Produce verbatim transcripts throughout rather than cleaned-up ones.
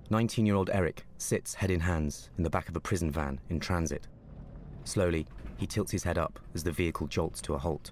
nineteen-year-old Eric sits head in hands in the back of a prison van in transit. Slowly, he tilts his head up as the vehicle jolts to a halt.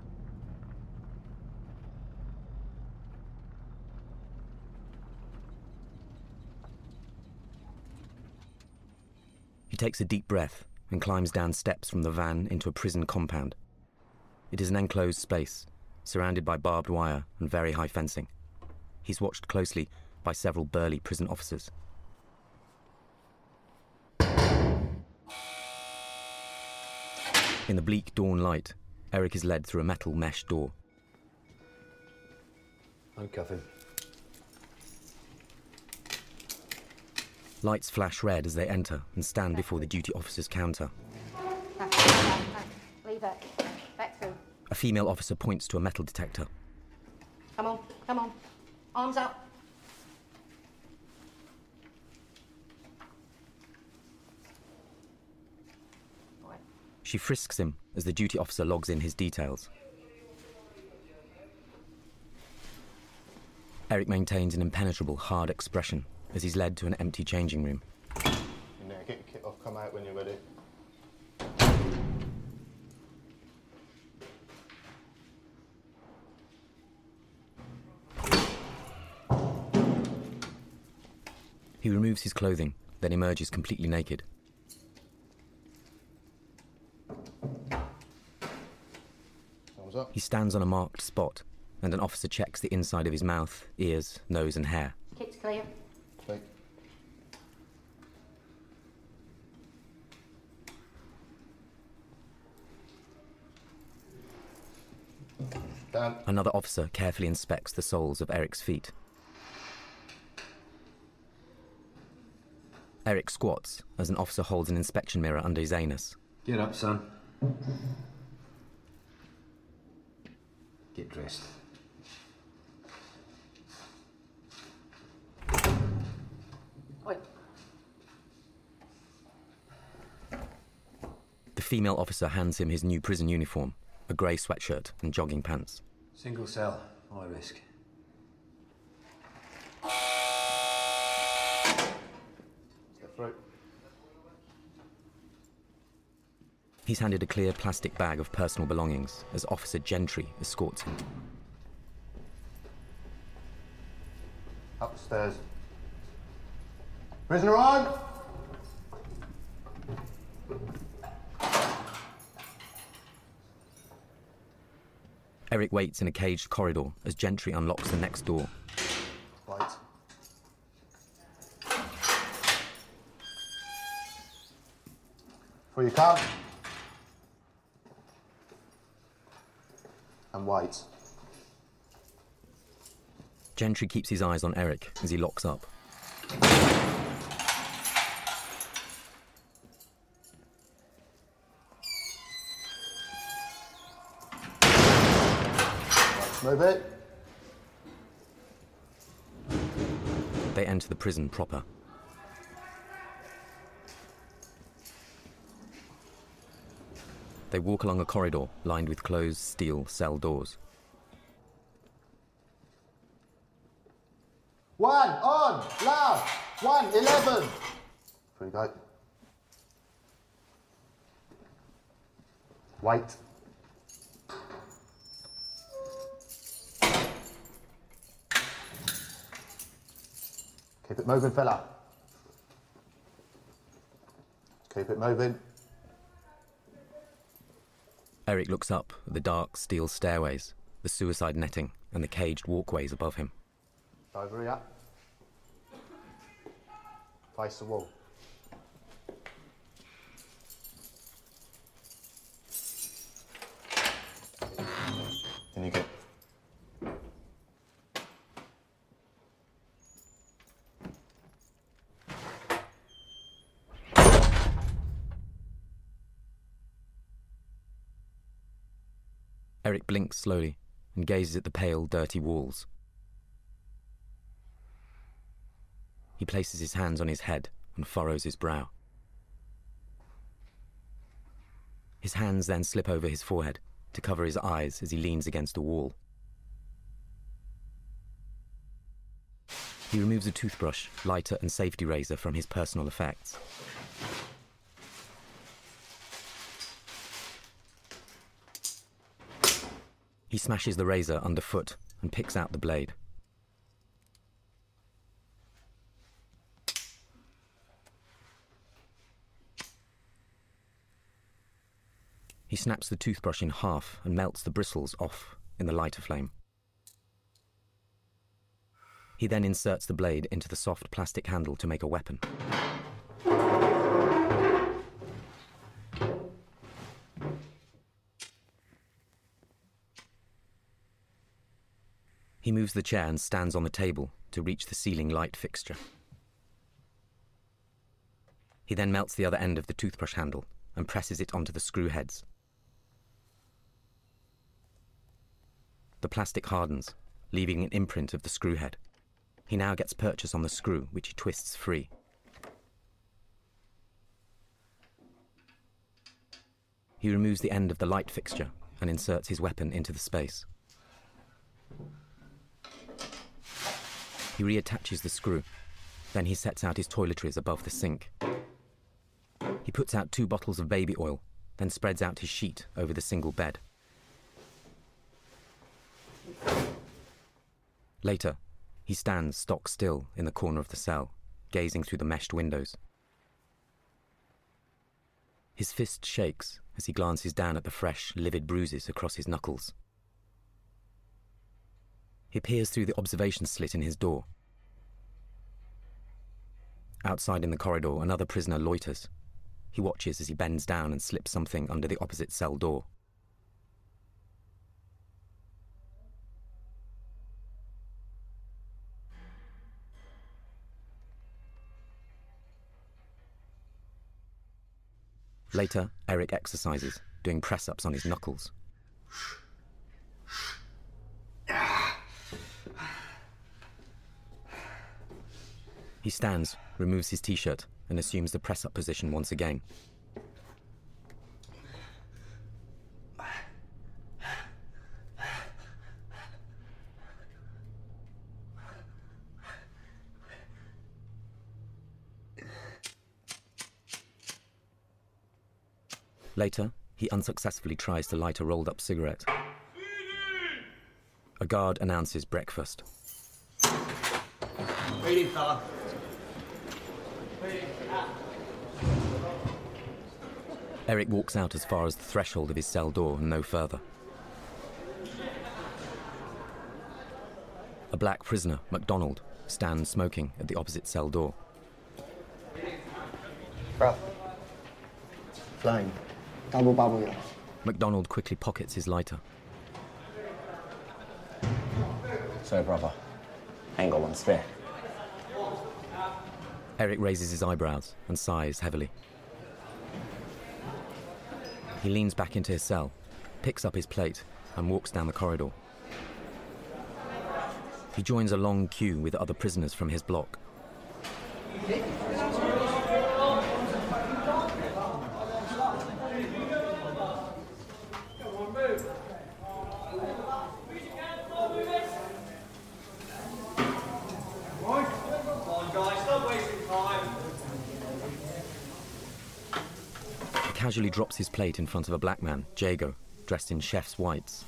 He takes a deep breath and climbs down steps from the van into a prison compound. It is an enclosed space, surrounded by barbed wire and very high fencing. He's watched closely by several burly prison officers. In the bleak dawn light, Eric is led through a metal mesh door. Handcuff him. Lights flash red as they enter and stand before the duty officer's counter. Leave it. Back through. A female officer points to a metal detector. Come on, come on. Arms up. Right. She frisks him as the duty officer logs in his details. Eric maintains an impenetrable, hard expression as he's led to an empty changing room. In there, get your kit off, come out when you're ready. He removes his clothing, then emerges completely naked. Thumbs up. He stands on a marked spot, and an officer checks the inside of his mouth, ears, nose and hair. Kit's clear. Take. Down. Another officer carefully inspects the soles of Eric's feet. Eric squats as an officer holds an inspection mirror under his anus. Get up, son. Get dressed. Oi. The female officer hands him his new prison uniform, a grey sweatshirt and jogging pants. Single cell, high risk. Step through. He's handed a clear plastic bag of personal belongings as Officer Gentry escorts him. Upstairs. Prisoner on! Eric waits in a caged corridor as Gentry unlocks the next door. Wait. Before you come. And wait. Gentry keeps his eyes on Eric as he locks up. Move it. They enter the prison proper. They walk along a corridor lined with closed steel cell doors. One, on, loud. One, eleven. Free go. Wait. Keep it moving, fella. Keep it moving. Eric looks up at the dark steel stairways, the suicide netting, and the caged walkways above him. Over here. Face the wall. Then you get. Eric blinks slowly and gazes at the pale, dirty walls. He places his hands on his head and furrows his brow. His hands then slip over his forehead to cover his eyes as he leans against a wall. He removes a toothbrush, lighter and safety razor from his personal effects. He smashes the razor underfoot and picks out the blade. He snaps the toothbrush in half and melts the bristles off in the lighter flame. He then inserts the blade into the soft plastic handle to make a weapon. He moves the chair and stands on the table to reach the ceiling light fixture. He then melts the other end of the toothbrush handle and presses it onto the screw heads. The plastic hardens, leaving an imprint of the screw head. He now gets purchase on the screw, which he twists free. He removes the end of the light fixture and inserts his weapon into the space. He reattaches the screw. Then he sets out his toiletries above the sink. He puts out two bottles of baby oil, then spreads out his sheet over the single bed. Later, he stands stock still in the corner of the cell, gazing through the meshed windows. His fist shakes as he glances down at the fresh, livid bruises across his knuckles. He peers through the observation slit in his door. Outside in the corridor, another prisoner loiters. He watches as he bends down and slips something under the opposite cell door. Later, Eric exercises, doing press-ups on his knuckles. He stands, removes his t-shirt, and assumes the press-up position once again. Later, he unsuccessfully tries to light a rolled-up cigarette. A guard announces breakfast. Waiting, fella. Eric walks out as far as the threshold of his cell door and no further. A black prisoner, MacDonald, stands smoking at the opposite cell door. Bro. Flying. Double bubble, yeah. MacDonald quickly pockets his lighter. Sorry, brother. Ain't got one spare. Eric raises his eyebrows and sighs heavily. He leans back into his cell, picks up his plate, and walks down the corridor. He joins a long queue with other prisoners from his block. He casually drops his plate in front of a black man, Jago, dressed in chef's whites.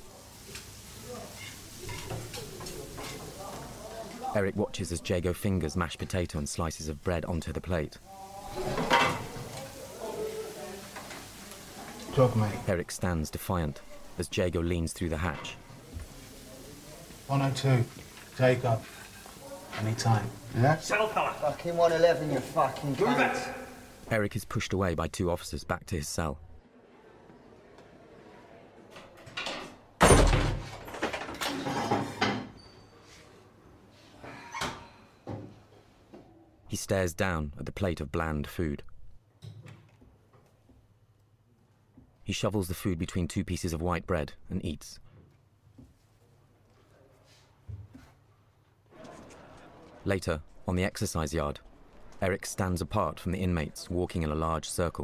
Eric watches as Jago fingers mashed potato and slices of bread onto the plate. Job, mate. Eric stands defiant as Jago leans through the hatch. one oh two. Jacob. Anytime. Yeah? Settle, fella. Fucking one eleven, you fucking Move cunt. it. Eric is pushed away by two officers back to his cell. He stares down at the plate of bland food. He shovels the food between two pieces of white bread and eats. Later, on the exercise yard, Eric stands apart from the inmates, walking in a large circle.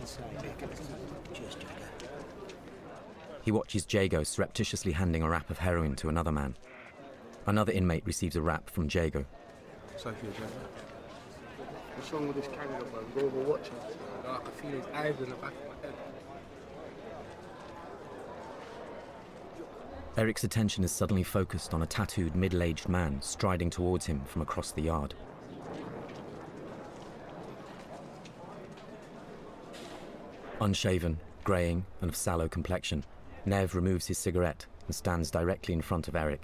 He watches Jago surreptitiously handing a wrap of heroin to another man. Another inmate receives a wrap from Jago. Sophia, Jago. What's wrong with this kangaroo, man? Go over watching. I can feel his eyes in the back of my head. Eric's attention is suddenly focused on a tattooed middle-aged man striding towards him from across the yard. Unshaven, greying, and of sallow complexion, Nev removes his cigarette and stands directly in front of Eric.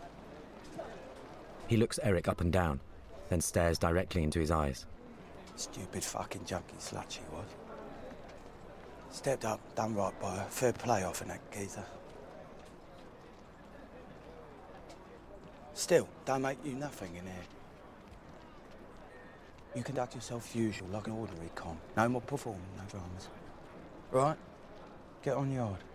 He looks Eric up and down, then stares directly into his eyes. Stupid fucking junkie slut she was. Stepped up, done right by her. Fair play off in that geezer. Still, don't make you nothing in here. You conduct yourself usual, like an ordinary con. No more performing, no dramas. Right? Get on yard.